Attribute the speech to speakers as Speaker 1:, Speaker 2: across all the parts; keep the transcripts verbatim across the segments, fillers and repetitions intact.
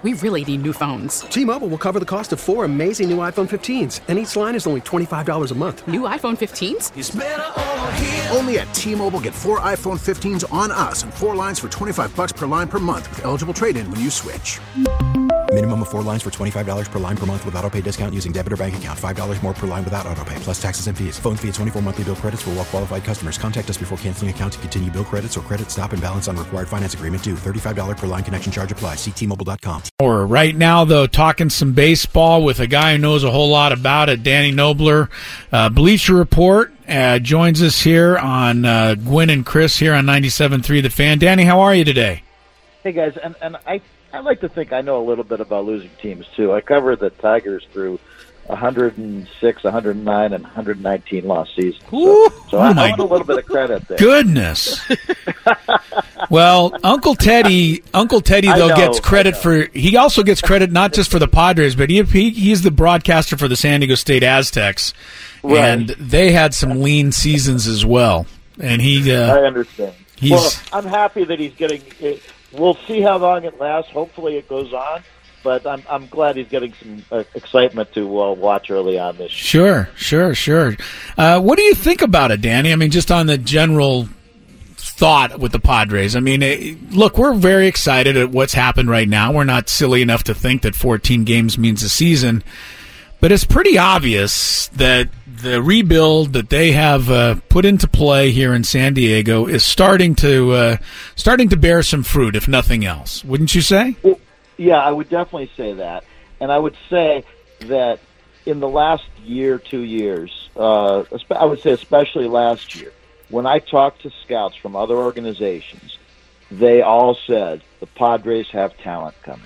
Speaker 1: We really need new phones.
Speaker 2: T-Mobile will cover the cost of four amazing new iPhone fifteens, and each line is only twenty-five dollars a month.
Speaker 1: New iPhone fifteens?
Speaker 3: It's better over here.
Speaker 4: Only at T-Mobile, get four iPhone fifteens on us and four lines for twenty-five dollars per line per month with eligible trade-in when you switch.
Speaker 5: Minimum of four lines for twenty-five dollars per line per month with autopay discount using debit or bank account. five dollars more per line without autopay, plus taxes and fees. Phone fee at twenty-four monthly bill credits for well-qualified customers. Contact us before canceling account to continue bill credits or credit stop and balance on required finance agreement due. thirty-five dollars per line connection charge applies. See T Mobile dot com.
Speaker 6: Right now, though, talking some baseball with a guy who knows a whole lot about it, Danny Knobler. Uh, Bleacher Report uh, joins us here on uh, Gwynn and Chris here on ninety-seven point three The Fan. Danny, how are you today?
Speaker 7: Hey, guys, and, and I I like to think I know a little bit about losing teams, too. I covered the Tigers through one hundred six, one hundred nine, and one hundred nineteen lost seasons. So, so
Speaker 6: oh
Speaker 7: I,
Speaker 6: my
Speaker 7: I want a little bit of credit there.
Speaker 6: Goodness. Well, Uncle Teddy, Uncle Teddy though
Speaker 7: know,
Speaker 6: gets credit for. He also gets credit not just for the Padres, but he, he he's the broadcaster for the San Diego State Aztecs,
Speaker 7: right.
Speaker 6: And they had some lean seasons as well. And he, uh,
Speaker 7: I understand.
Speaker 6: He's,
Speaker 7: well, I'm happy that he's getting. We'll see how long it lasts. Hopefully, it goes on. But I'm I'm glad he's getting some uh, excitement to uh, watch early on this year.
Speaker 6: Sure, sure, sure. Uh, what do you think about it, Danny? I mean, just on the general thought with the Padres. I mean, it, look, we're very excited at what's happened right now. We're not silly enough to think that fourteen games means a season. But it's pretty obvious that the rebuild that they have uh, put into play here in San Diego is starting to uh, starting to bear some fruit, if nothing else. Wouldn't you say?
Speaker 7: Well, yeah, I would definitely say that. And I would say that in the last year, two years, uh, I would say especially last year, when I talked to scouts from other organizations, they all said the Padres have talent coming.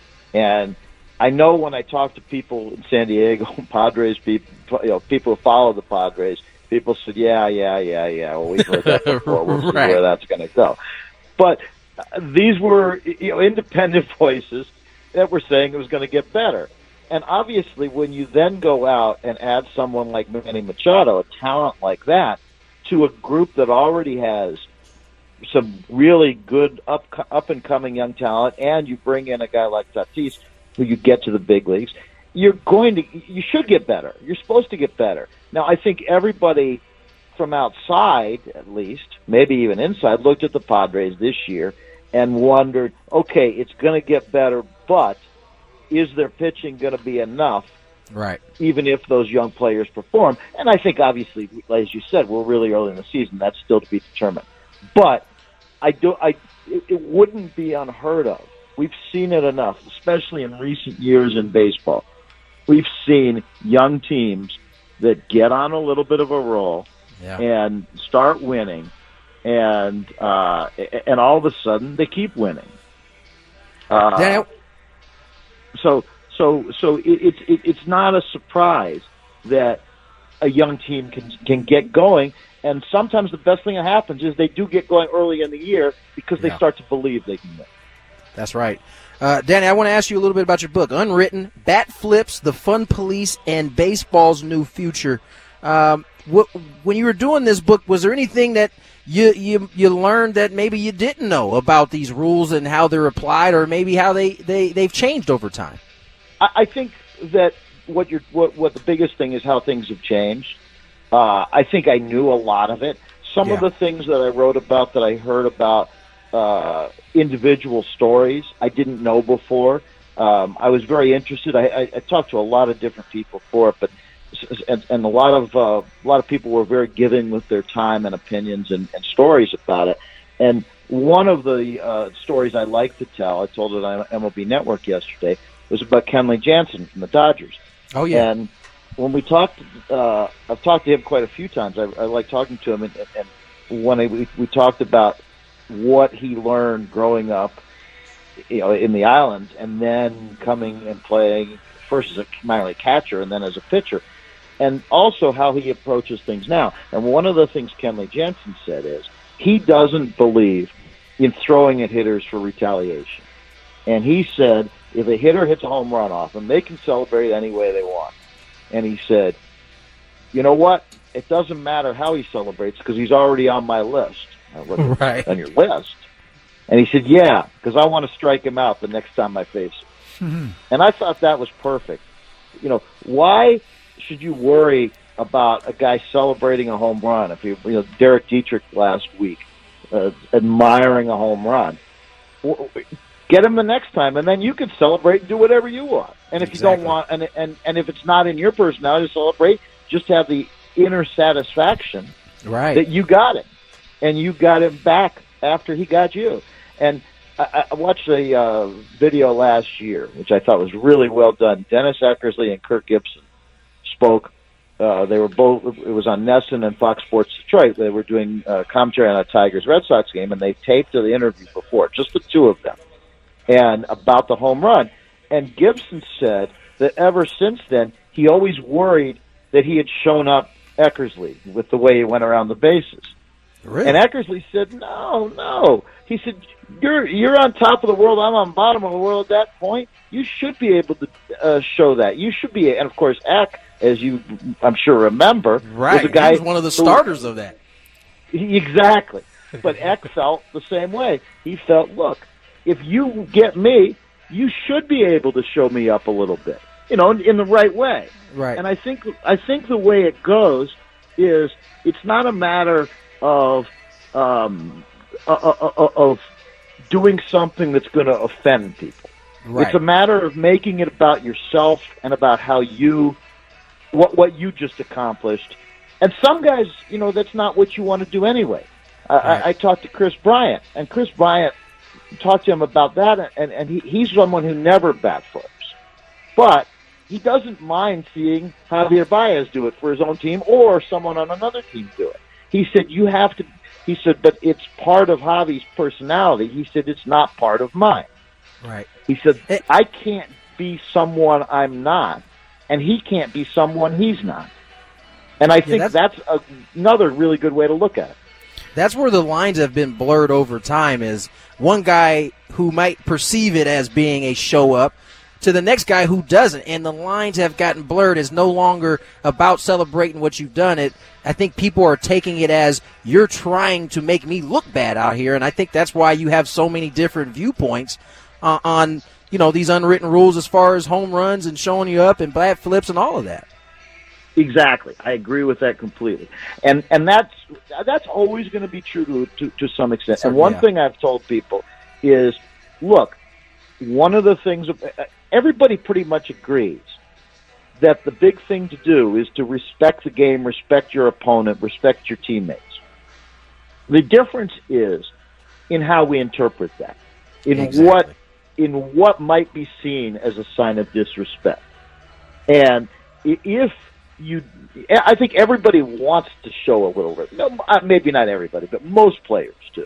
Speaker 7: And I know when I talk to people in San Diego, Padres people, you know, people who follow the Padres, people said, yeah, yeah, yeah, yeah, well, we've heard that before. We'll see
Speaker 6: Right.
Speaker 7: where that's going to go. But uh, these were, you know, independent voices that were saying it was going to get better. And obviously, when you then go out and add someone like Manny Machado, a talent like that, to a group that already has some really good up up and coming young talent, and you bring in a guy like Tatis, who you get to the big leagues, you're going to, you should get better. You're supposed to get better. Now, I think everybody from outside, at least, maybe even inside, looked at the Padres this year and wondered, okay, it's going to get better, but is their pitching going to be enough?
Speaker 8: Right.
Speaker 7: Even if those young players perform. And I think, obviously, as you said, we're really early in the season. That's still to be determined. But I do, I, it, it wouldn't be unheard of. We've seen it enough, especially in recent years in baseball. We've seen young teams that get on a little bit of a roll
Speaker 8: yeah.
Speaker 7: and start winning, and uh, and all of a sudden they keep winning. Uh,
Speaker 8: Daniel?
Speaker 7: So so so it, it's it, it's not a surprise that a young team can can get going. And sometimes the best thing that happens is they do get going early in the year because they
Speaker 8: Yeah.
Speaker 7: start to believe they can win.
Speaker 8: That's right. Uh, Danny, I want to ask you a little bit about your book, Unwritten, Bat Flips, The Fun Police, and Baseball's New Future. Um, wh- when you were doing this book, was there anything that you, you you learned that maybe you didn't know about these rules and how they're applied, or maybe how they, they, they've changed over time?
Speaker 7: I, I think that what you're what, what the biggest thing is how things have changed. Uh, I think I knew a lot of it. Some
Speaker 8: Yeah.
Speaker 7: of the things that I wrote about, that I heard about, uh, individual stories I didn't know before. Um, I was very interested. I, I, I talked to a lot of different people for it, but and, and a lot of uh, a lot of people were very giving with their time and opinions and, and stories about it. And one of the uh, stories I like to tell, I told it on M L B Network yesterday, was about Kenley Jansen from the Dodgers.
Speaker 8: Oh yeah.
Speaker 7: And when we talked, uh, I've talked to him quite a few times. I, I like talking to him, and, and when I, we, we talked about what he learned growing up, you know, in the islands, and then coming and playing first as a minor league catcher and then as a pitcher, and also how he approaches things now. And one of the things Kenley Jansen said is he doesn't believe in throwing at hitters for retaliation. And he said if a hitter hits a home run off them, they can celebrate any way they want. And he said, you know what? It doesn't matter how he celebrates because he's already on my list.
Speaker 8: Right.
Speaker 7: On your list. And he said, yeah, because I want to strike him out the next time I face him. Mm-hmm. And I thought that was perfect. You know, why should you worry about a guy celebrating a home run? If you, you know, Derek Dietrich last week, uh, admiring a home run. Get him the next time, and then you can celebrate and do whatever you want. And if
Speaker 8: Exactly.
Speaker 7: you don't want, and and and if it's not in your personality to celebrate, just have the inner satisfaction
Speaker 8: Right.
Speaker 7: that you got it, and you got him back after he got you. And I, I watched a uh, video last year, which I thought was really well done. Dennis Eckersley and Kirk Gibson spoke. Uh, they were both. It was on Nesson and Fox Sports Detroit. They were doing uh, commentary on a Tigers Red Sox game, and they taped the interview before, just the two of them, and about the home run. And Gibson said that ever since then, he always worried that he had shown up Eckersley with the way he went around the bases.
Speaker 8: Really?
Speaker 7: And Eckersley said, "No, no." He said, "You're you're on top of the world. I'm on bottom of the world at that point. You should be able to uh, show that. You should be." And of course, Eck, as you I'm sure remember,
Speaker 8: Right.
Speaker 7: was a guy
Speaker 8: he was one of the
Speaker 7: who-
Speaker 8: starters of that.
Speaker 7: He- Exactly. But Eck felt the same way. He felt, look, if you get me, you should be able to show me up a little bit, you know, in, in the right way.
Speaker 8: Right.
Speaker 7: And I think I think the way it goes is it's not a matter of um, uh, uh, uh, of doing something that's going to offend people.
Speaker 8: Right.
Speaker 7: It's a matter of making it about yourself and about how you what what you just accomplished. And some guys, you know, that's not what you want to do anyway. I,
Speaker 8: Right.
Speaker 7: I, I talked to Chris Bryant, and Chris Bryant talked to him about that, and, and he, he's someone who never bat flips. But he doesn't mind seeing Javier Baez do it for his own team or someone on another team do it. He said, you have to, he said, but it's part of Javi's personality. He said, it's not part of mine.
Speaker 8: Right.
Speaker 7: He said,
Speaker 8: It-
Speaker 7: I can't be someone I'm not, and he can't be someone he's not. And I think
Speaker 8: that's-
Speaker 7: that's, a, another really good way to look at it.
Speaker 8: That's where the lines have been blurred over time, is one guy who might perceive it as being a show up to the next guy who doesn't, and the lines have gotten blurred. It's no longer about celebrating what you've done. It, I think people are taking it as you're trying to make me look bad out here, and I think that's why you have so many different viewpoints uh, on, you know, these unwritten rules as far as home runs and showing you up and bat flips and all of that.
Speaker 7: Exactly, I agree with that completely, and and that's that's always going to be true to, to to some extent. And one
Speaker 8: Yeah.
Speaker 7: thing I've told people is, look, one of the things everybody pretty much agrees that the big thing to do is to respect the game, respect your opponent, respect your teammates. The difference is in how we interpret that, in
Speaker 8: Exactly.
Speaker 7: what in what might be seen as a sign of disrespect, and i- if You, I think everybody wants to show a little bit. No, maybe not everybody, but most players do.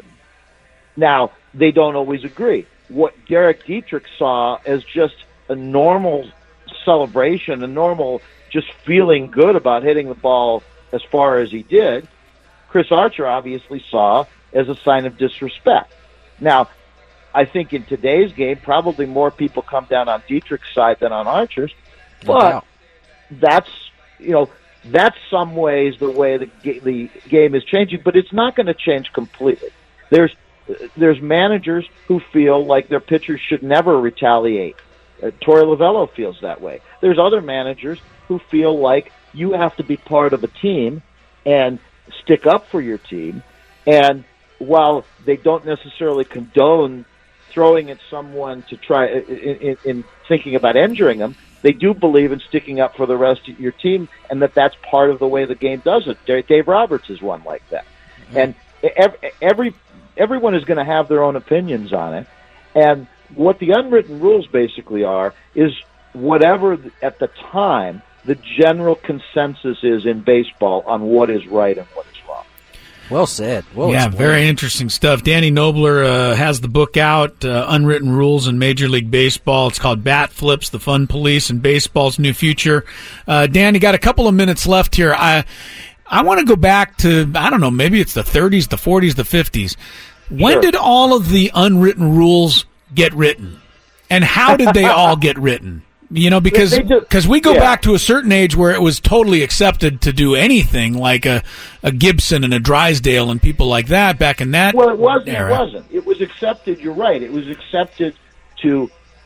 Speaker 7: Now, they don't always agree. What Derek Dietrich saw as just a normal celebration, a normal just feeling good about hitting the ball as far as he did, Chris Archer obviously saw as a sign of disrespect. Now, I think in today's game, probably more people come down on Dietrich's side than on Archer's,
Speaker 8: No
Speaker 7: but
Speaker 8: doubt.
Speaker 7: that's, you know, that's some ways the way the, ga- the game is changing, but it's not going to change completely. There's there's managers who feel like their pitchers should never retaliate. Uh, Torey Lovello feels that way. There's other managers who feel like you have to be part of a team and stick up for your team. And while they don't necessarily condone throwing at someone to try in, in, in thinking about injuring them, they do believe in sticking up for the rest of your team, and that that's part of the way the game does it. Dave Roberts is one like that. Mm-hmm. And every, every everyone is going to have their own opinions on it. And what the unwritten rules basically are is whatever at the time the general consensus is in baseball on what is right and what is wrong.
Speaker 8: Well said. Well
Speaker 6: yeah,
Speaker 8: explained.
Speaker 6: very interesting stuff. Danny Nobler uh, has the book out, uh, Unwritten Rules in Major League Baseball. It's called Bat Flips, the Fun Police and Baseball's New Future. Uh, Dan, you got a couple of minutes left here. I I want to go back to, I don't know, maybe it's the thirties, the forties, the fifties. When
Speaker 7: Sure.
Speaker 6: did all of the unwritten rules get written? And how did they all get written? You know, because
Speaker 7: They do-
Speaker 6: because we go
Speaker 7: yeah.
Speaker 6: back to a certain age where it was totally accepted to do anything, like a, a Gibson and a Drysdale and people like that back in that
Speaker 7: Well, it wasn't.
Speaker 6: era.
Speaker 7: It wasn't. It was accepted. You're right. It was accepted to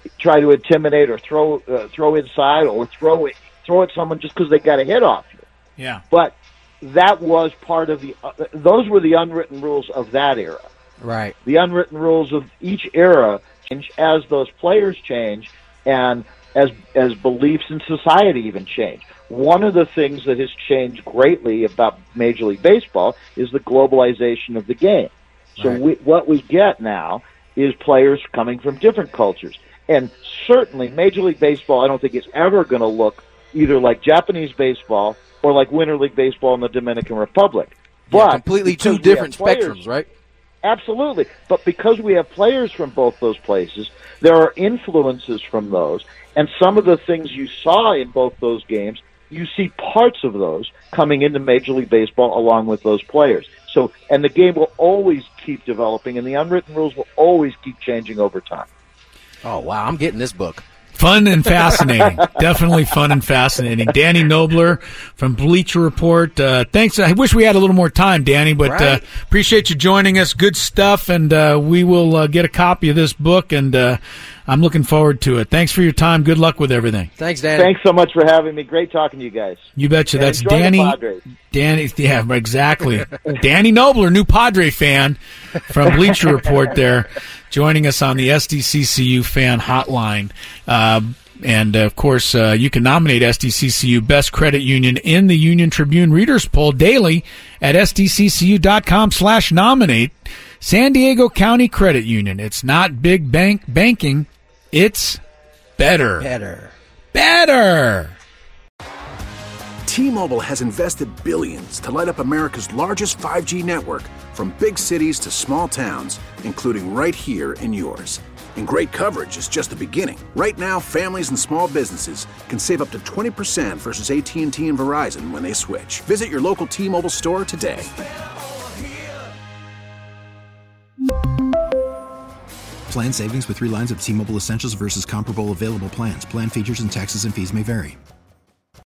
Speaker 7: try to intimidate or throw uh, throw inside or throw it throw at someone just because they got a hit off you.
Speaker 6: Yeah.
Speaker 7: But that was part of the uh, those were the unwritten rules of that era.
Speaker 8: Right.
Speaker 7: The unwritten rules of each era change as those players change and as as beliefs in society even change. One of the things that has changed greatly about Major League Baseball is the globalization of the game. So
Speaker 8: Right.
Speaker 7: we, what we get now is players coming from different cultures. And certainly Major League Baseball, I don't think is ever going to look either like Japanese baseball or like Winter League Baseball in the Dominican Republic.
Speaker 8: Yeah,
Speaker 7: But
Speaker 8: completely
Speaker 7: because
Speaker 8: two
Speaker 7: we have
Speaker 8: different
Speaker 7: players-
Speaker 8: spectrums, right?
Speaker 7: Absolutely. But because we have players from both those places, there are influences from those. And some of the things you saw in both those games, you see parts of those coming into Major League Baseball along with those players. So, and the game will always keep developing, and the unwritten rules will always keep changing over time.
Speaker 8: Oh, wow. I'm getting this book.
Speaker 6: Fun and fascinating. Definitely fun and fascinating. Danny Knobler from Bleacher Report. Uh, thanks. I wish we had a little more time, Danny, but
Speaker 8: Right.
Speaker 6: uh, appreciate you joining us. Good stuff, and uh, we will uh, get a copy of this book, and uh, I'm looking forward to it. Thanks for your time. Good luck with everything.
Speaker 8: Thanks, Danny.
Speaker 7: Thanks so much for having me. Great talking to you guys.
Speaker 6: You betcha.
Speaker 7: And
Speaker 6: That's
Speaker 7: enjoy the
Speaker 6: Danny.
Speaker 7: Padres.
Speaker 6: Danny, yeah, exactly. Danny Knobler, new Padre fan from Bleacher Report there, joining us on the S D C C U fan hotline. Uh, and, uh, of course, uh, you can nominate S D C C U Best Credit Union in the Union Tribune Readers Poll daily at sdccu.com slash nominate. San Diego County Credit Union. It's not big bank banking. It's better.
Speaker 8: Better.
Speaker 6: Better.
Speaker 4: T-Mobile has invested billions to light up America's largest five G network, from big cities to small towns, including right here in yours. And great coverage is just the beginning. Right now, families and small businesses can save up to twenty percent versus A T and T and Verizon when they switch. Visit your local T-Mobile store today.
Speaker 5: Plan savings with three lines of T-Mobile Essentials versus comparable available plans. Plan features and taxes and fees may vary.